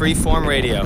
Freeform Radio.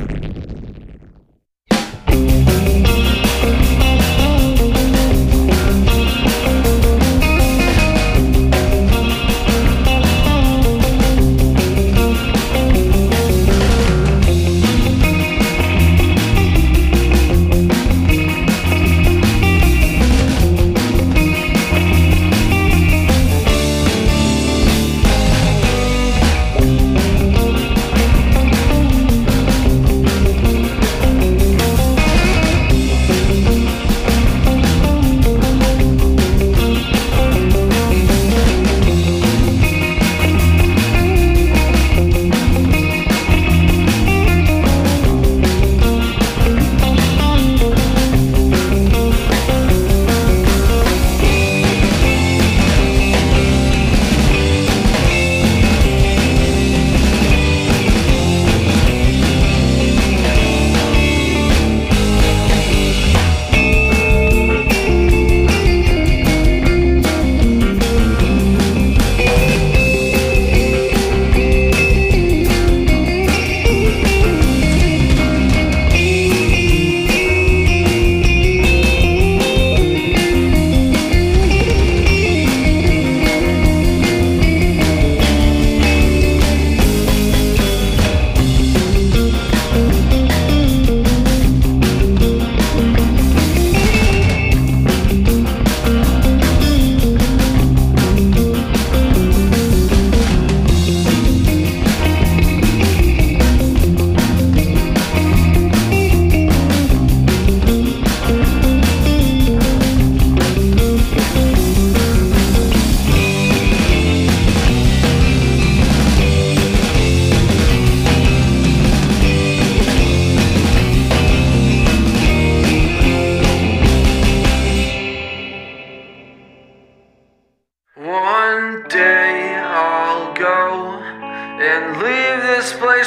One day I'll go and leave this place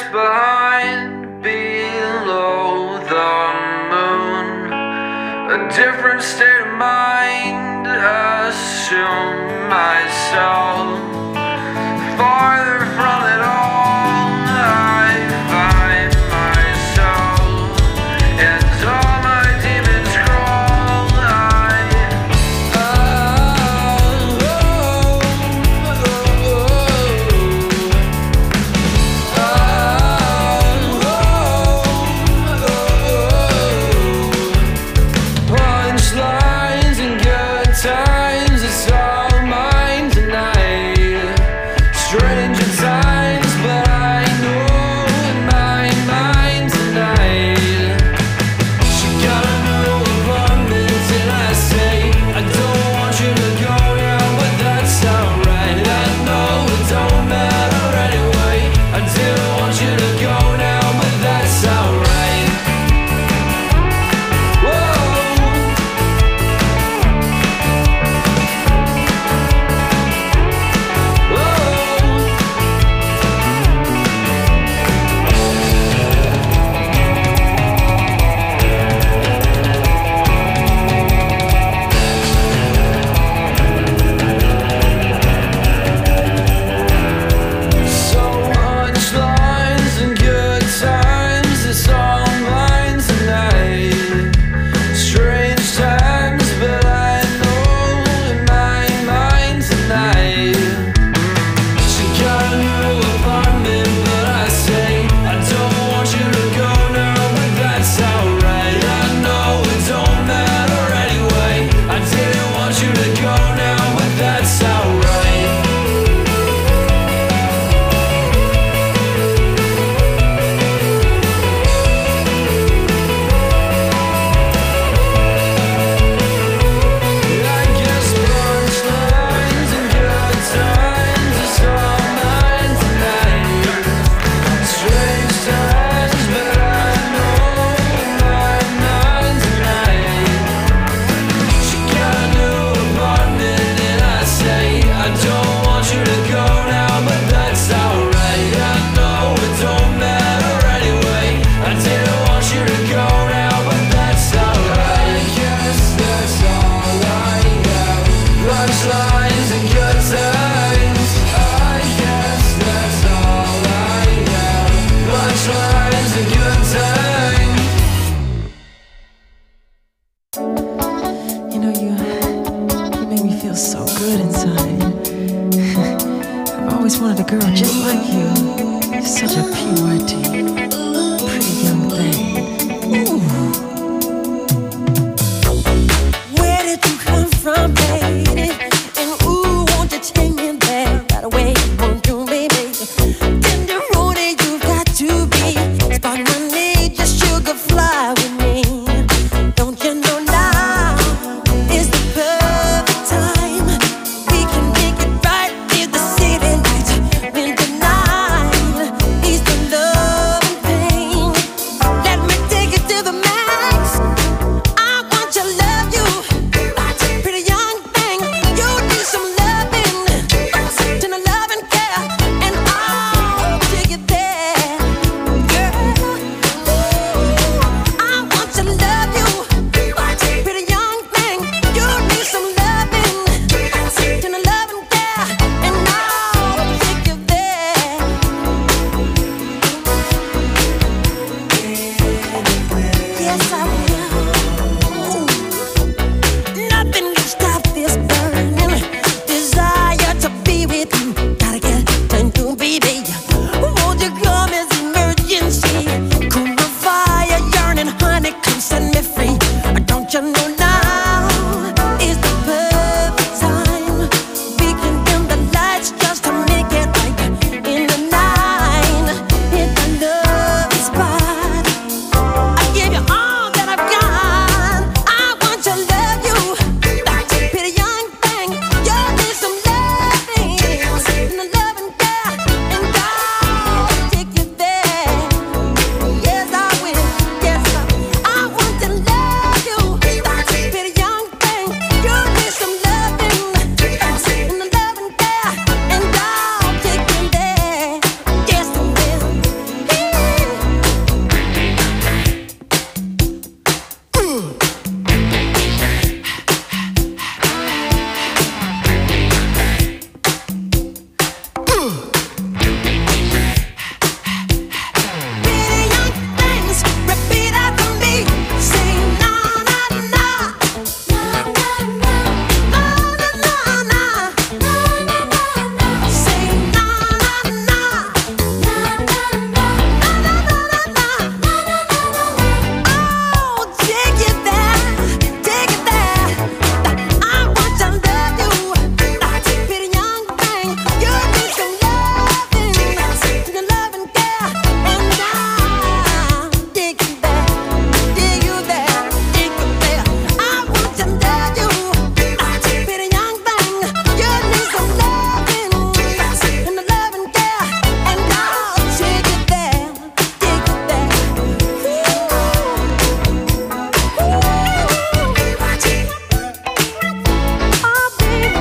behind, below the moon. A different state of mind, assume myself farther from it all. I find myself and all my demons crawl. Punchlines and good times, it's all mine tonight. always wanted a girl just like you. You're such a PYT, pretty young thing. Ooh. Where did you come from, baby? And ooh, won't you take me there right away? Won't you, baby? Tender roadie, you've got to be. Spark my need, just sugar fly with me. Don't you know now is the perfect time? We can make it right near the city lights. When the night is the love and pain. Let me take it to the max. I want to love you, pretty young thing. You need some loving, tender love and care, and I'll take it there, girl. I want to love you, pretty young thing. You need some loving, tender love and care, and I'll take you there. Yes, I will. Nothing can stop this burning desire to be with you. Gotta get to baby. Won't you come as emergency? Cool the fire, yearning, honey, come set me free. Don't you know now is the perfect time? We can dim the lights just to make it right. In the night, hit the love spot. I give you all that I've got. I want to love you, pretty young thing. You need some loving, and the love and care, and I'll take you there. Yes, I will. Yes, I want to love you, pretty young thing. You need some loving, and the love and care, and I'll take you there. Yes, I will. Pretty young things, repeat after me. Say na na na, na na na, na na na, na na na. Say na na na, na na na, na na na, na. Oh, take it there, take it there. I want to love you, pretty young thing. You need some loving, the love and care, and I'll dig you there, dig you there, dig you there. I want to love you, pretty young thing. You need some loving, and the love and care, and I'll take you there, dig you there. Oh, baby,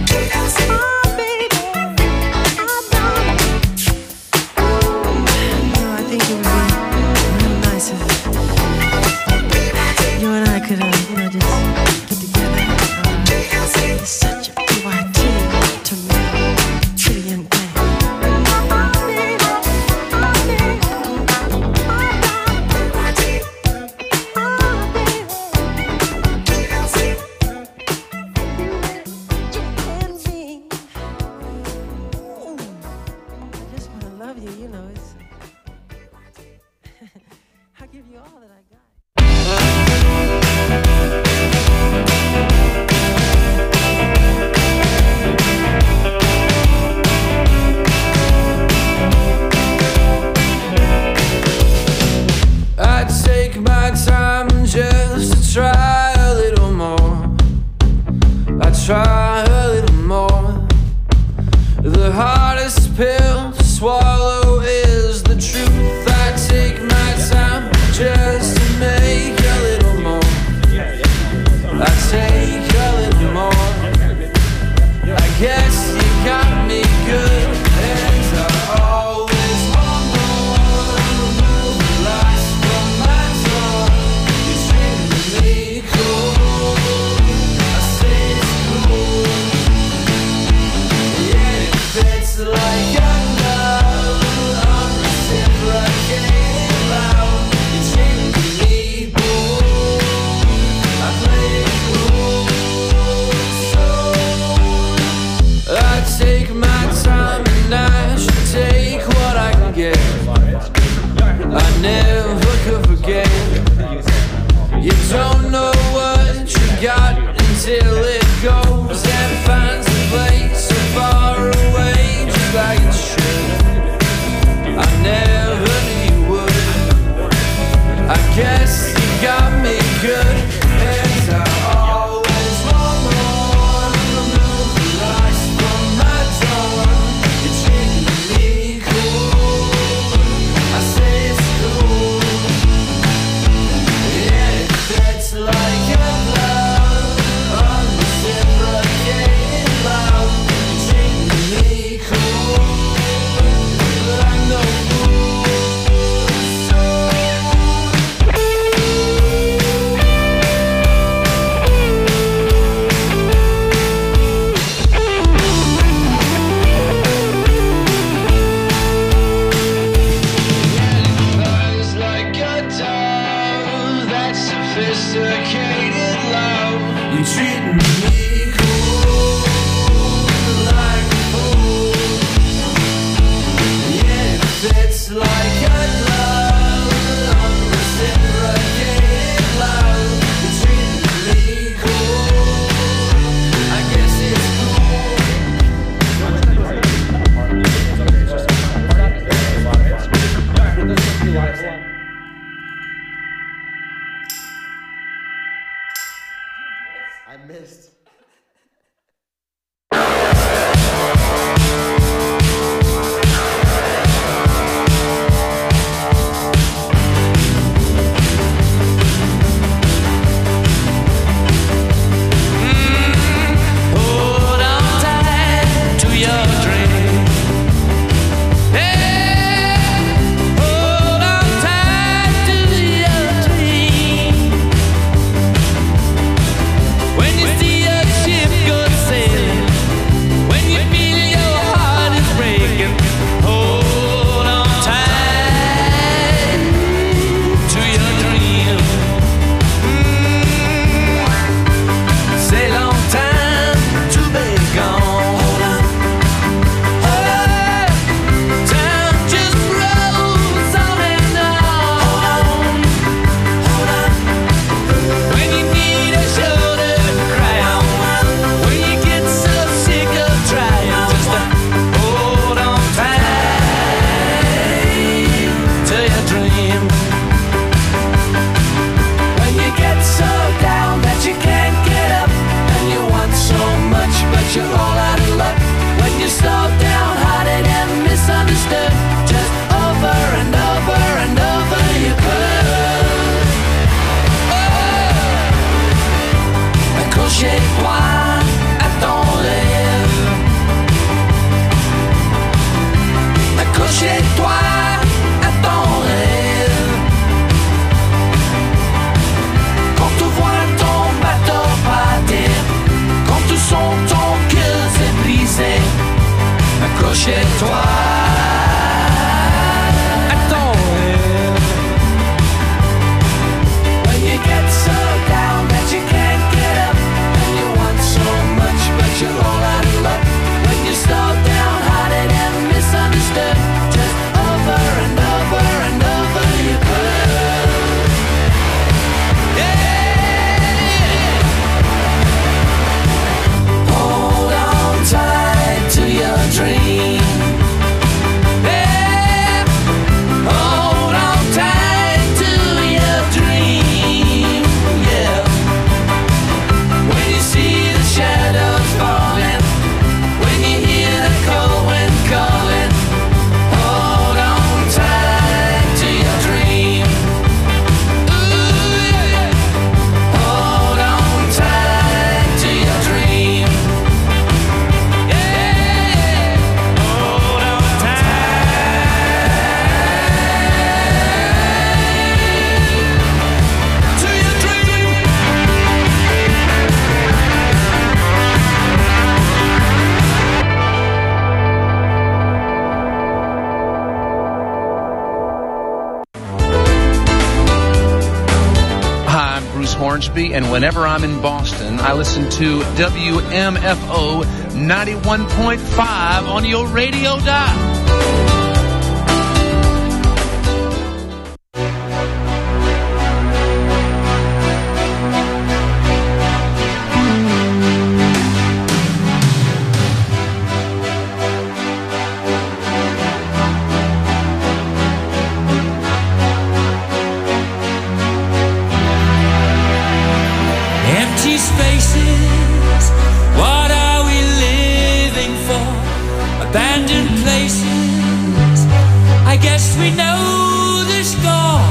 I think it would be real nice if you and I could, just get together. You're such a PYT to me, pretty young thing. I just want to love you, you know. It's I'll give you all that I got. I take my time just to try a little more. I try a little more. The hardest pill to swallow is the truth. I take my time just to make a little more. I take a little more. I guess you got me good, and I always want more. Last from my tongue, you're treating me cool. I say it's cool. Yeah, it fits like a glove. chez toi. Attends. When you get so down that you can't get up, and you want so much but you're all out of luck. When you're so downhearted and misunderstood, just over and over and over you could. Yeah. Hold on tight to your dream. Yeah. Hold on tight to your dream. Yeah. When you see the shadows falling, when you hear the cold wind calling, hold on tight to your dream. Ooh, yeah. Hold on tight to your dream. Yeah. Hold on tight to your dream. Hi, I'm Bruce Hornsby, and whenever I'm in Boston, I listen to WMFO 91.5 on your radio dial. Empty spaces, what are we living for? Abandoned places, I guess we know the score.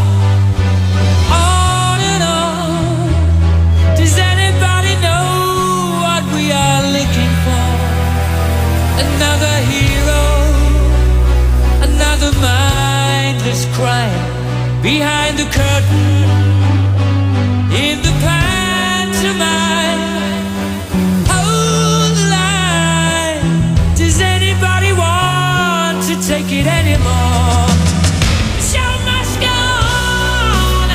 On and on, does anybody know what we are looking for? Another hero, another mindless crime behind the curtain, in the pantomime. Hold the line. Does anybody want to take it anymore? The show must go on.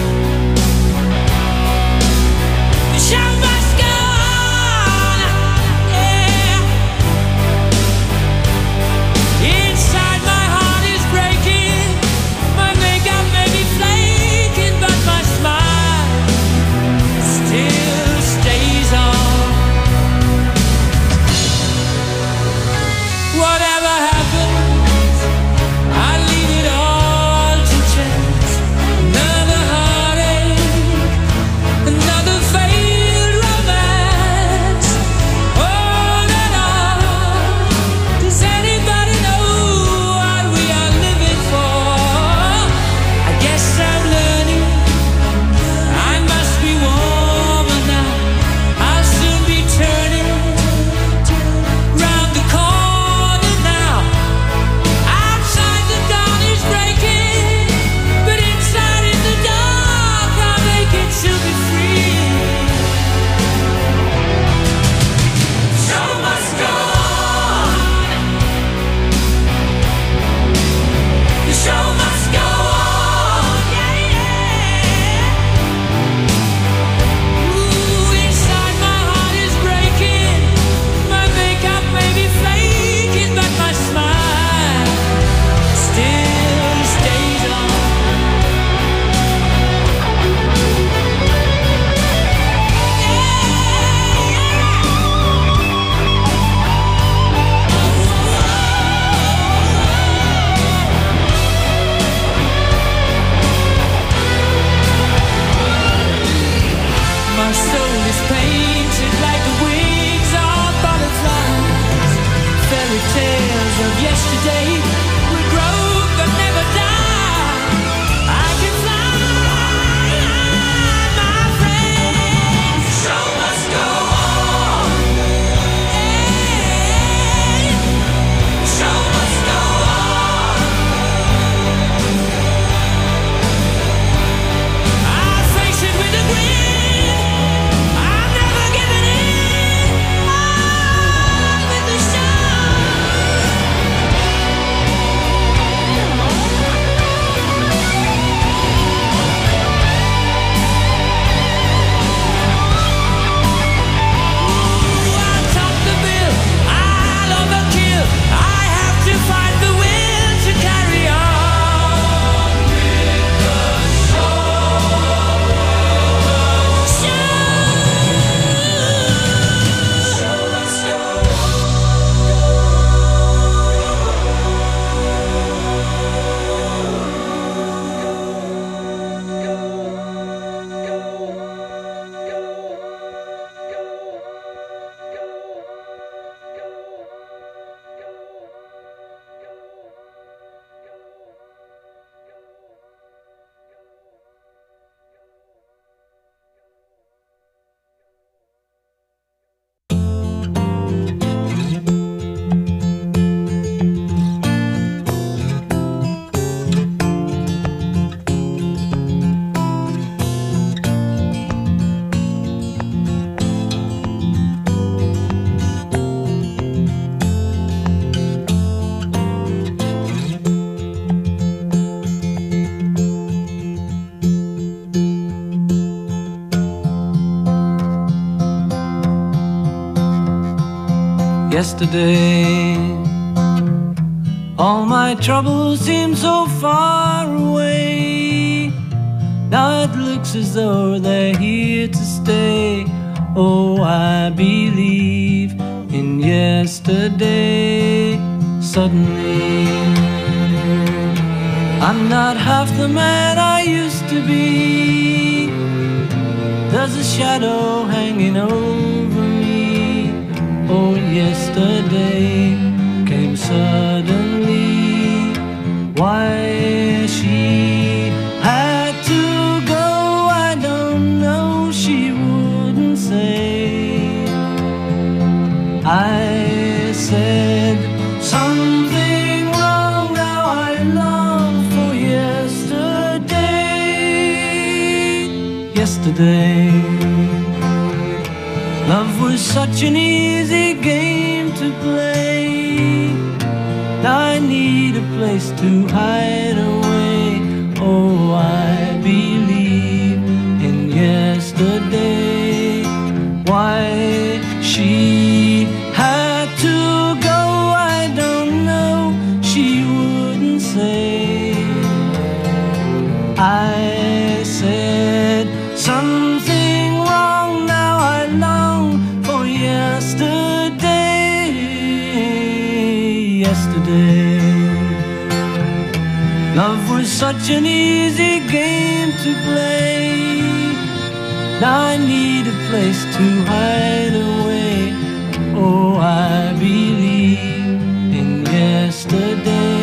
The show must go on. Yeah. Inside my heart is breaking. My makeup may be flaking, but my smile still stays on. Whatever happens, I leave it all to chance. Another heartache, another failed romance. On and on. Does anybody know what we are living for? I guess I'm learning. I must be warmer now. I'll soon be turning round the corner now. Outside the dawn is breaking, but inside in the dark I'll make it to be free. The show must go on. The show must go on. Yeah, yeah. Ooh, inside my heart is breaking. My makeup may be flaking, but my smile still stays on. My soul is painted like the wings of butterflies. Fairy tales of yesterday will grow but never die. I can fly, my friend. The show must go on. The show must go on. I'll face it with a grin. I'm never giving in. On with the show. yesterday. All my troubles seem so far away. Now it looks as though they're here to stay. Oh, I believe in yesterday. Suddenly, I'm not half the man I used to be. There's a shadow hanging over me. Oh, yesterday came suddenly. Why she had to go, I don't know. She wouldn't say. I said something wrong. Now I long for yesterday. Yesterday, love was such an easy game to play. Now I need a place to hide away. Oh, I believe in yesterday. Why she had to go, I don't know. She wouldn't say. I said something wrong. Now I long for yesterday. Yesterday, love was such an easy game to play. Now I need a place to hide away. Oh, I believe in yesterday.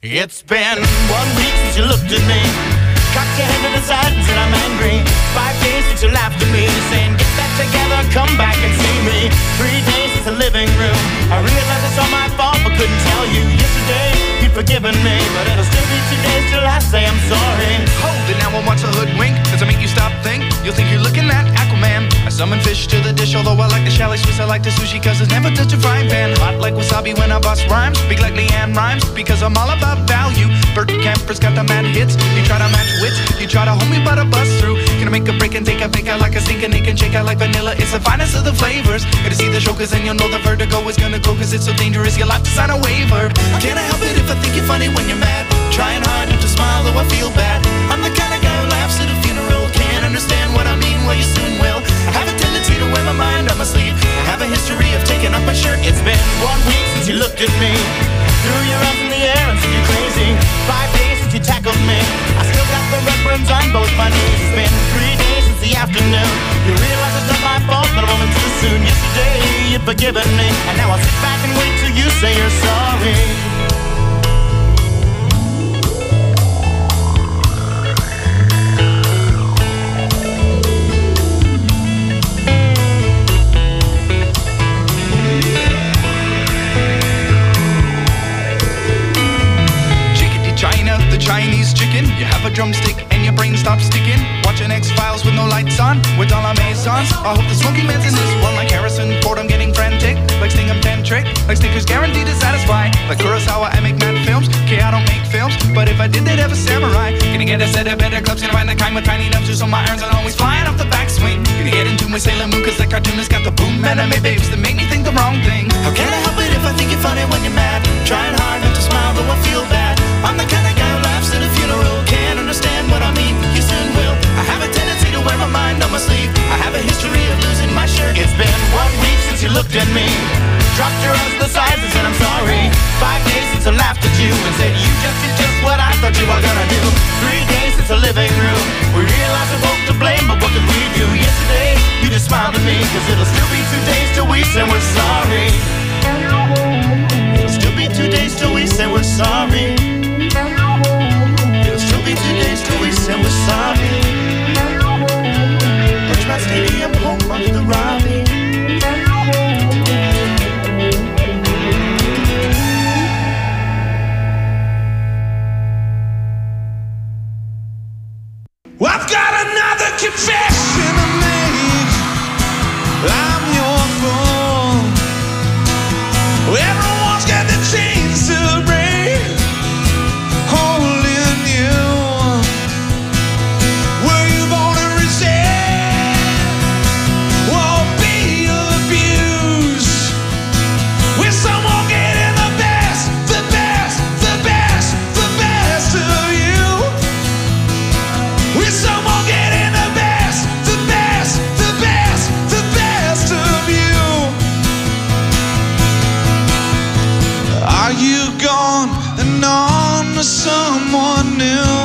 It's been 1 week since you looked at me, cocked your head to the side and said I'm angry. 5 days since you laughed at me, saying get back together, come back and see me. 3 days since the living room, I realized it's all my fault but couldn't tell you. Yesterday you'd forgiven me, but it'll still be 2 days till I say I'm sorry. Hold it now and watch a hoodwink. Does it make you stop think? You'll think you're looking at Aquaman. I summon fish to the dish, although I like the chalet Swiss. I like the sushi cause it's never touch a frying pan. Hot like wasabi when I bust rhymes. Big like Leanne rhymes because I'm all about value. Bert Camper's got the mad hits. You try to match wits, you try to hold me but I bust through. Gonna make a break and take a fake out like a stinking Nick and shake out like vanilla. It's the finest of the flavors. Gotta see the show cause then you'll know the vertigo is gonna go cause it's so dangerous you'll have to sign a waiver. Can't I help it if I think you're funny when you're mad? Trying hard not to smile though I feel bad. I'm the kind of guy who laughs at a funeral. Can't understand what I mean, well you soon will. I have a tendency to wear my mind on my sleeve. I have a history of taking off my shirt. It's been 1 week since you looked at me, threw your arms in the air and said you're crazy. 5 days since you tackled me, I still got the red burns on both my knees. It's been 3 days since the afternoon, you realize it's not my fault but a moment too soon. Yesterday you'd forgiven me, and now I'll sit back and wait till you say you're sorry. China, the Chinese chicken. You have a drumstick and your brain stops sticking. Watching X-Files with no lights on, with all our maisons. I hope the smoky man's in this one like Harrison Ford. I'm getting frantic, like Stingham Tantric, like Snickers guaranteed to satisfy. Like Kurosawa, I make mad films. Okay, I don't make films, but if I did, they'd have a samurai. Gonna get a set of better clubs, gonna find the kind with tiny nubs, so my irons are always flying off the backswing. Gonna get into my Sailor Moon, cause that cartoonist got the boom anime babes that make me think the wrong thing. How can I help it if I think you're funny when you're mad? Trying hard not to smile, though I feel bad. I'm the kind of guy who laughs at a funeral. Can't understand what I mean, you soon will. I have a tendency to wear my mind on my sleeve. I have a history of losing my shirt. It's been 1 week since you looked at me, dropped your arms to the sides and said I'm sorry. 5 days since I laughed at you and said you just did just what I thought you were gonna do. 3 days since the living room, we realized we're both to blame, but what could we do? Yesterday, you just smiled at me, cause it'll still be 2 days till we say we're sorry. It'll still be 2 days till we say we're sorry. It'll still be 2 days till we say we're sorry. Birchmount Stadium, home of the Robbie. Well, I've got another confession to make. I'm your fool. Everyone's got the chains to break, holding you. Were you born to resist? Won't be abused. With someone getting the best, the best, the best, the best of you. With someone getting the best, the best, the best, the best of you. Are you gone and on to someone new?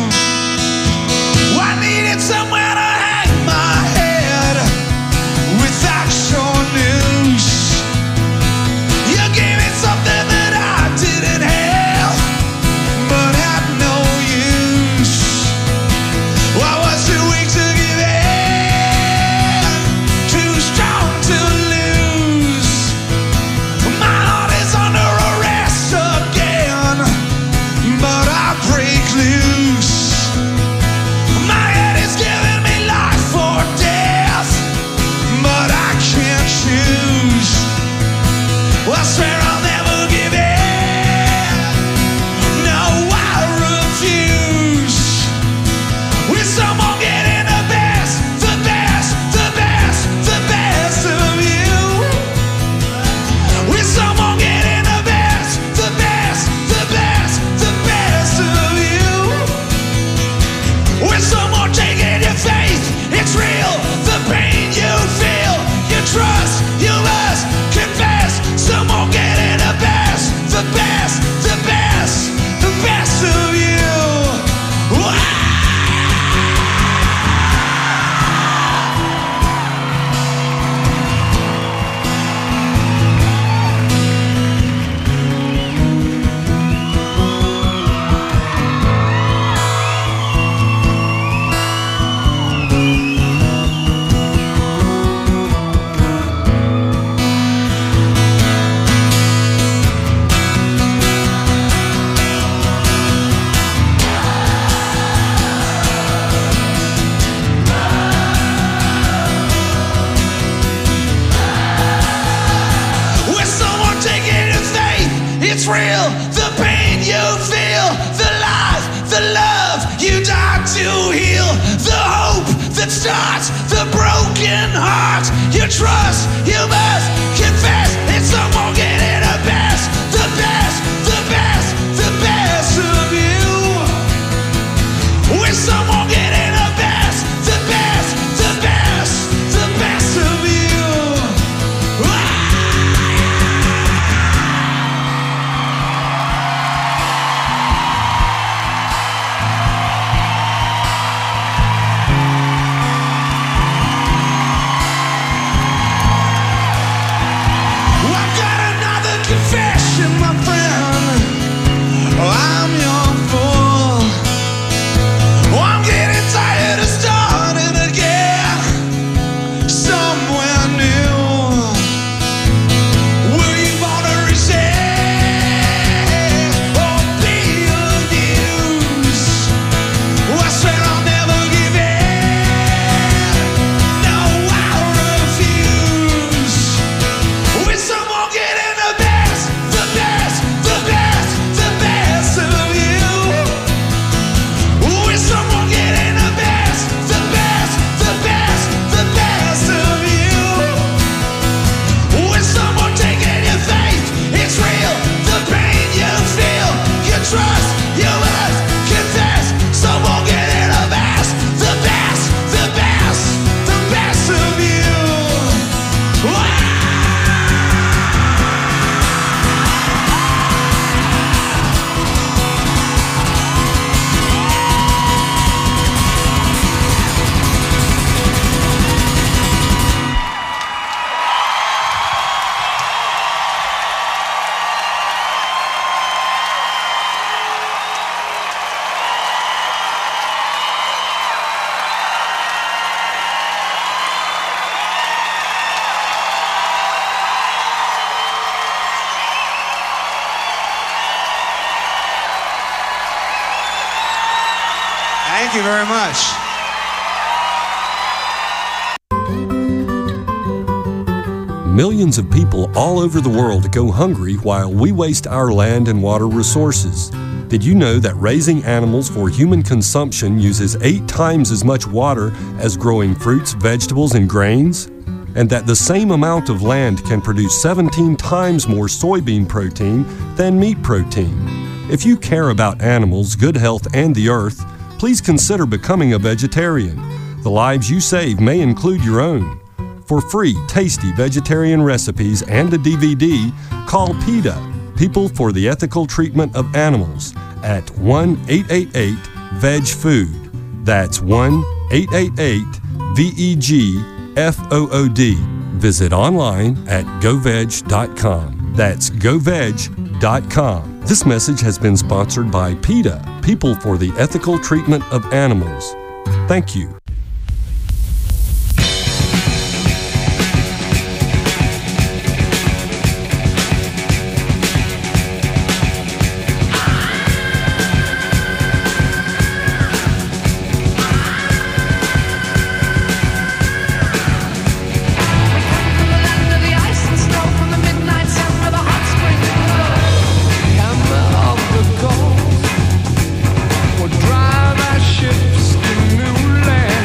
I needed somewhere to hang my head without your news. You gave me something that I didn't have, but had no use. I was too weak to give in, too strong to lose. My heart is under arrest again, but I break loose. My head is giving me life or death, but I can't choose. Well, I swear I'll never give in. No, I refuse. With someone getting the best, the best, the best, the best of you. With someone getting the best, the best, the best, the best of you. With someone taking your faith, it's real. The pain you feel, you trust, you must confess. Someone getting the best, the best, the best, the best of you. Wow. real, the pain you feel, the life, the love you died to heal, the hope that starts the broken heart. You trust, you must confess, and some won't get it the best, the best, the best, the best of you. When some won't get it the best, the best, the best, the best of you. I've got another confession, my friend. I'm your fool. I'm getting tired of starting again somewhere new. Will you wanna resist or be abused? I swear I'll never give in. No, I'll refuse. When someone getting the best, the best, the best, the best of you. When someone getting the best, the best, the best, the best of you. When someone taking your faith, it's real, the pain you feel, you trust, you must confess. Someone getting the best, the best, the best, the best of you. Thank you very much. Millions of people all over the world go hungry while we waste our land and water resources. Did you know that raising animals for human consumption uses 8 times as much water as growing fruits, vegetables, and grains? And that the same amount of land can produce 17 times more soybean protein than meat protein? If you care about animals, good health, and the earth, please consider becoming a vegetarian. The lives you save may include your own. For free, tasty vegetarian recipes and a DVD, call PETA, People for the Ethical Treatment of Animals, at 1-888-VEG-FOOD. That's 1-888-VEG-FOOD. Visit online at goveg.com. That's goveg.com. This message has been sponsored by PETA, People for the Ethical Treatment of Animals. Thank you. Drive our ships to new land.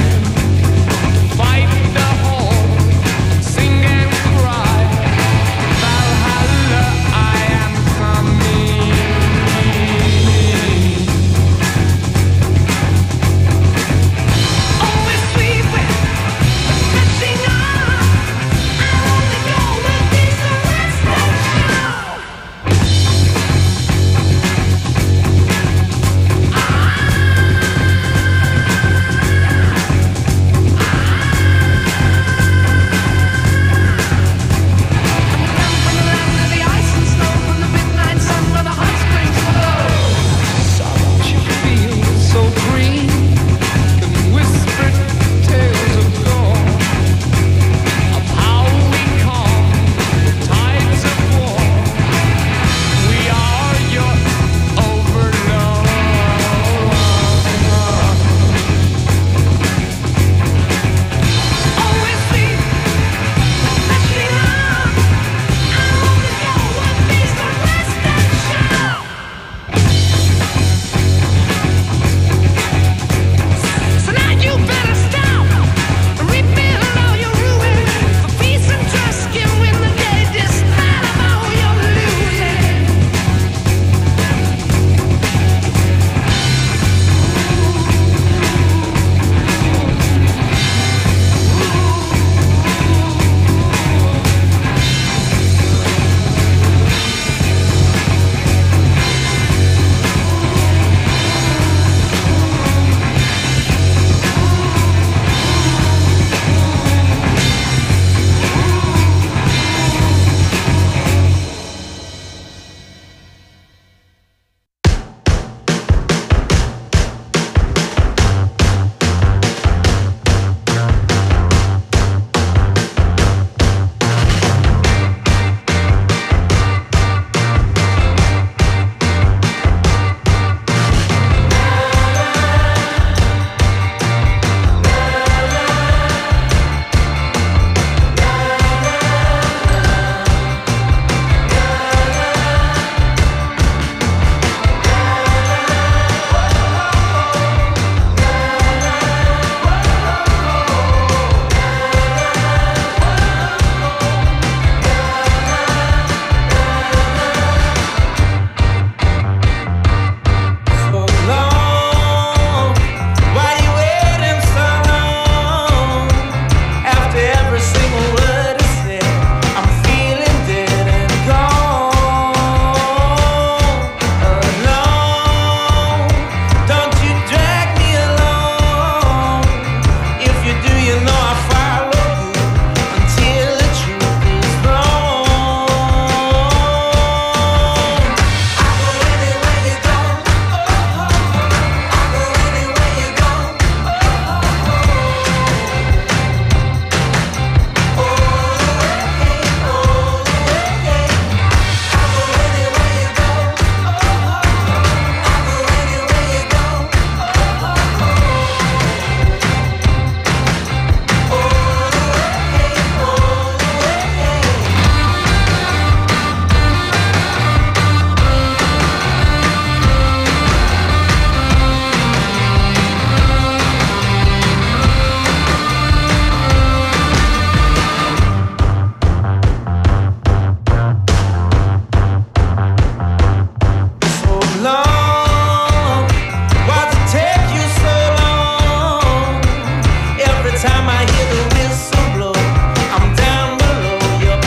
time I hear the whistle blow, I'm down below your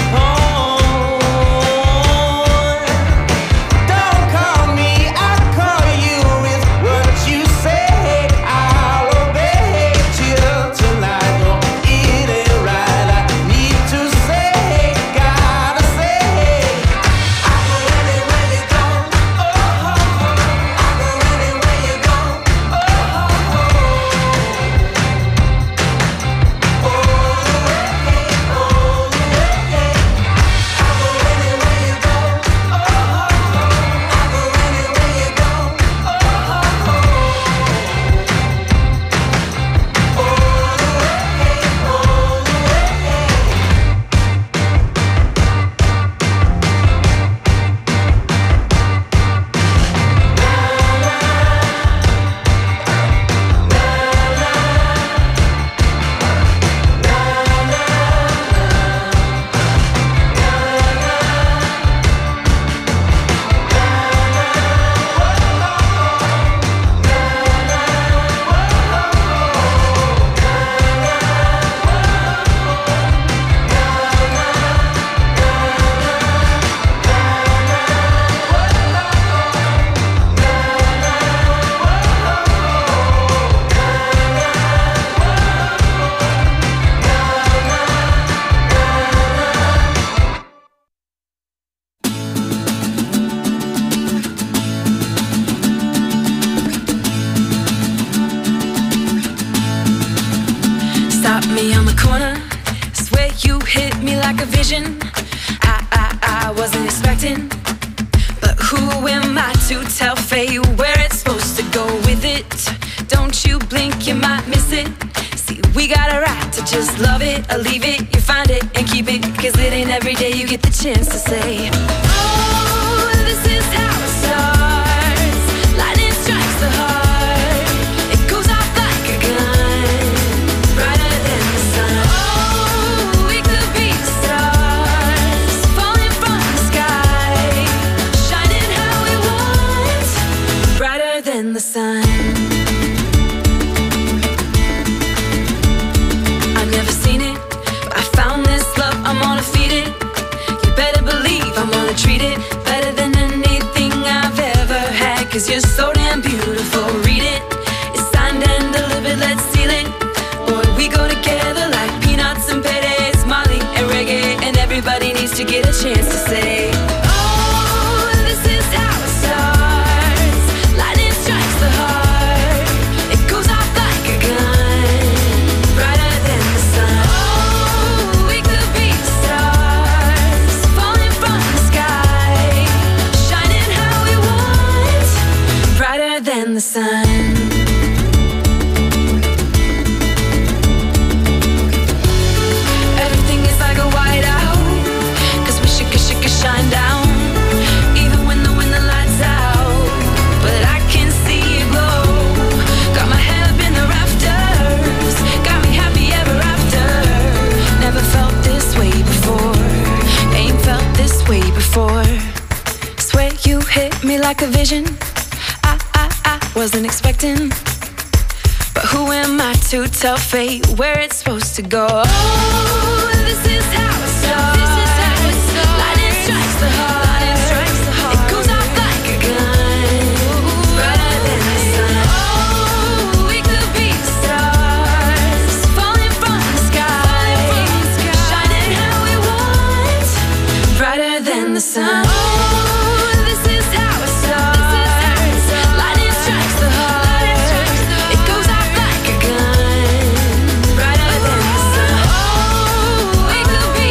point. Don't call me, I'll call you with what you say. I'll obey till tonight. No, it ain't right. I need to say, gotta say, I go anywhere you go. Oh, oh, oh. I go anywhere you go. Oh, oh, oh. All the way, all the way. I go anywhere you go. Oh, oh, oh. I go anywhere you go. Oh, oh, oh. All the way, all the way. Stop me on the corner, swear you hit me like a vision. I wasn't expecting, but who am I to tell fate where it's supposed to go with it? Don't you blink, you might miss it. See, we got a right to just love it or leave it. You find it and keep it, cause it ain't every day you get the chance to say, oh, this is how it starts. Lightning strikes the heart, it goes off like a gun, brighter than the sun. Oh, we could be the stars, falling from the sky, shining how we want, brighter than the sun. I've never seen it, but I found this love, I'm gonna feed it. You better believe I'm gonna treat it better than anything I've ever had. Cause you're so damn beautiful, read it. It's signed and delivered, let's seal it. Boy, we go together like peanuts and Perez, Molly and reggae. And everybody needs to get a chance to say, oh, this is how it starts. Lightning strikes the heart, it goes off like a gun, brighter than the sun. Oh, we could be the stars, falling from the sky, shining how we want, brighter than the sun. Everything is like a whiteout, cause we should shine down, even when the lights out. But I can see you glow, got my head up in the rafters, got me happy ever after. Never felt this way before, ain't felt this way before. Swear you hit me like a vision, I wasn't expecting, but who am I to tell fate where it's supposed to go? Oh, this is how it starts. Lightning strikes the heart, it goes off like a gun, brighter than the sun. Oh, we could be the stars, falling from the sky, shining how we want, brighter than the sun. Oh, this is how it starts. Lightning strikes the heart, it goes off like a gun, brighter than the sun. Oh, we could be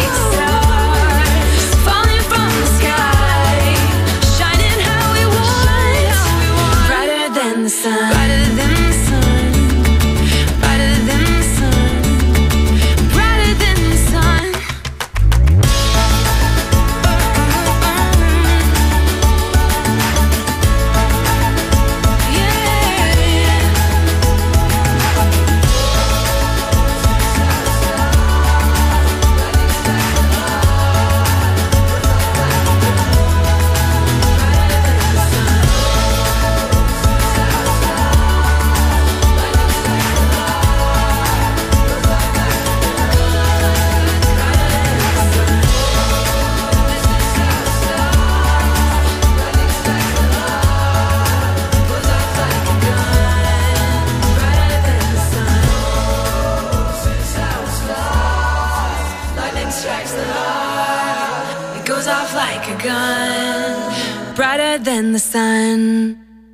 brighter than the sun.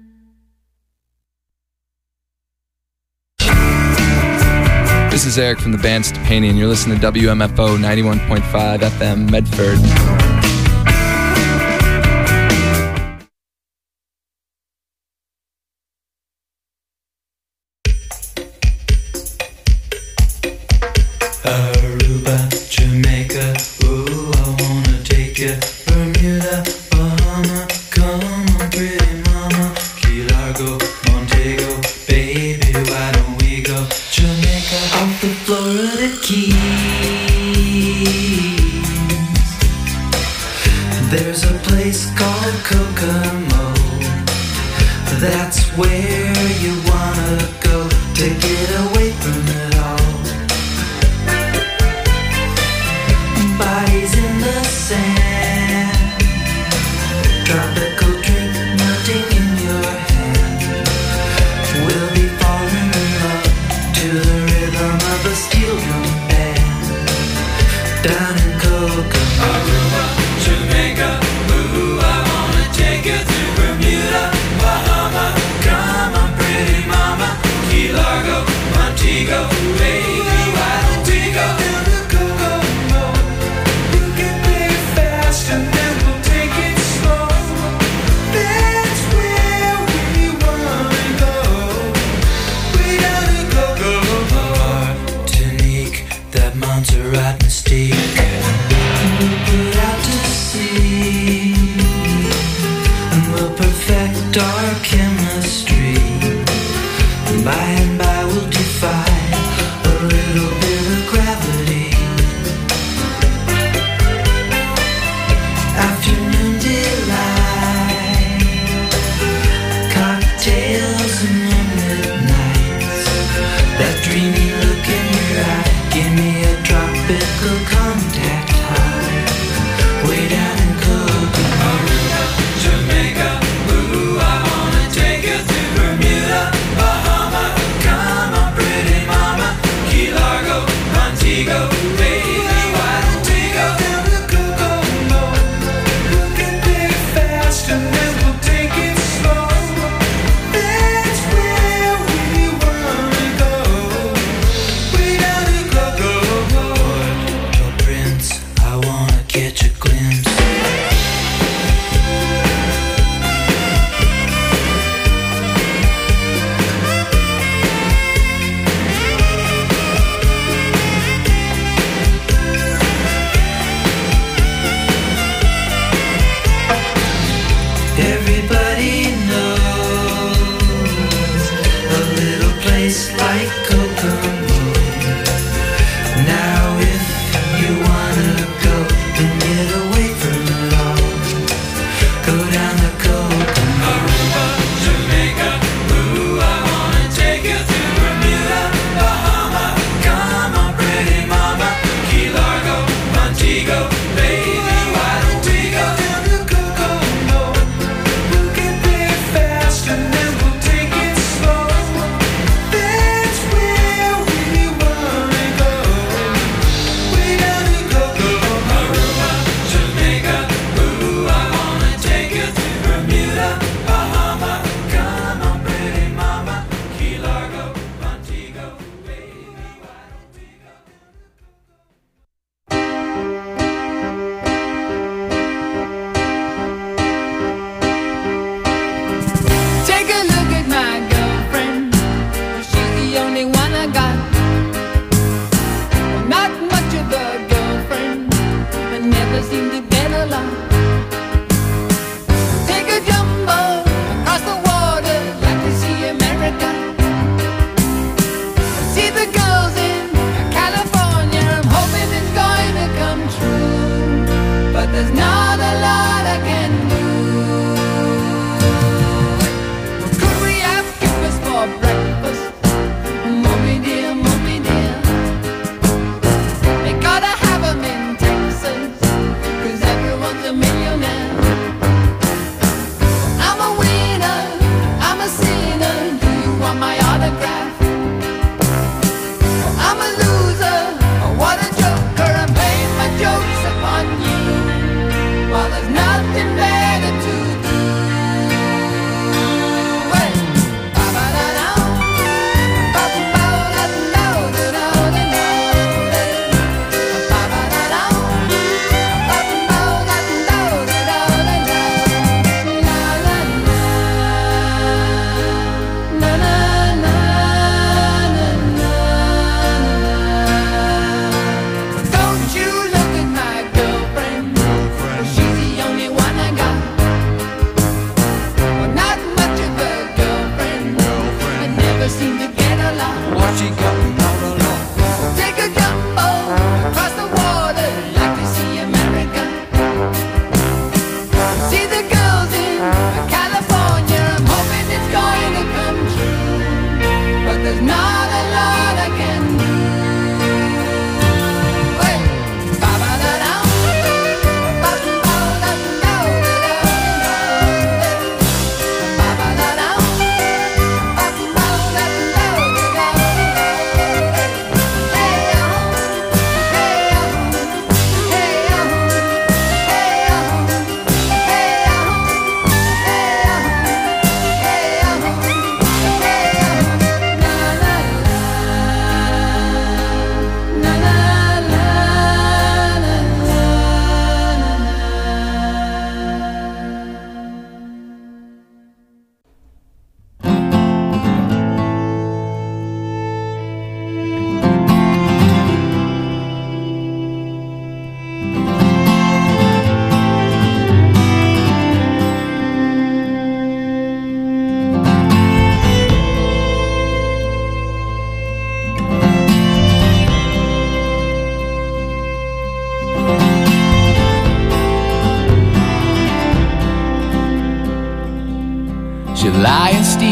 This is Eric from the band Stepani, and you're listening to WMFO 91.5 FM Medford. Aruba, Jamaica, ooh, I wanna take you. Bermuda, Bahama, come on, pretty mama. Key Largo, Montego, baby, why don't we go? Jamaica, off the Florida Keys. There's a place called Kokomo. That's where you wanna go to get away from it all. Bodies in the sand, tropical drink melting in your hand. We'll be falling in love to the rhythm of a steel drum band. Down in Kokomo, Aruba, Jamaica, ooh, I wanna take you to Bermuda, Bahama. Come on, pretty mama, Key Largo, Montego, baby, why don't we go down to Kokomo? And then we'll take it slow. That's where we wanna go. We gotta go. Martinique, that Montserrat mystique. We'll put out to sea, and we'll perfect our chemistry. By and by we'll defy a little bit of gravity. Afternoon delight, cocktails and moonlit nights. That dreamy look in your eye, give me a tropical contact high. Way down in Kokomo, Aruba, Jamaica, ooh, I wanna take you to Bermuda, Bahama. Come on, pretty mama, Key Largo, Montego, baby, why don't we go down to Kokomo? And then we'll take it slow. That's where we wanna go. We gotta go. Port-au-Prince, I wanna catch a glimpse. Everybody knows a little place like Kokomo. Now if you wanna go and get away from it all, go down to Kokomo, Aruba, Jamaica, ooh, I wanna take you to Bermuda, Bahama. Come on, pretty mama, Key Largo, Montego, baby, why don't we go down to Kokomo? And then we'll take it slow. That's where we wanna go. We gotta go. Aruba, Jamaica, ooh, I wanna take you to Bermuda, Bahama. Come on, pretty mama, Key Largo, Montego, baby, why don't we go? Take a look at my girlfriend. She's the only one I got. Not much of a girlfriend, but never seem to get along. Take a jumbo across the water, like to see America. See the girls in California. I'm hoping it's going to come true, but there's not a lot I can do. Could we have breakfast for breakfast? Mommy dear, they gotta have 'em in Texas. 'Cause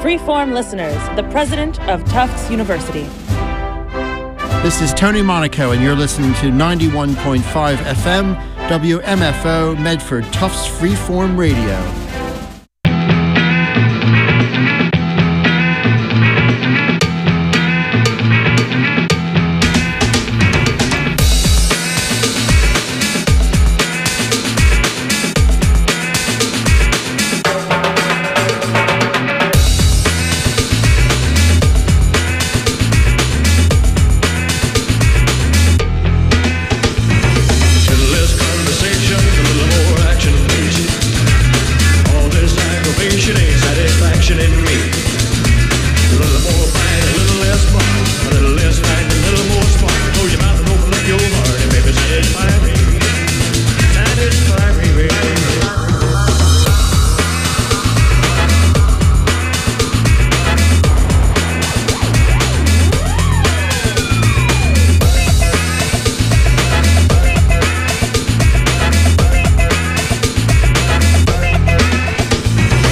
Freeform listeners, the president of Tufts University. This is Tony Monaco, and you're listening to 91.5 FM, WMFO, Medford Tufts Freeform Radio.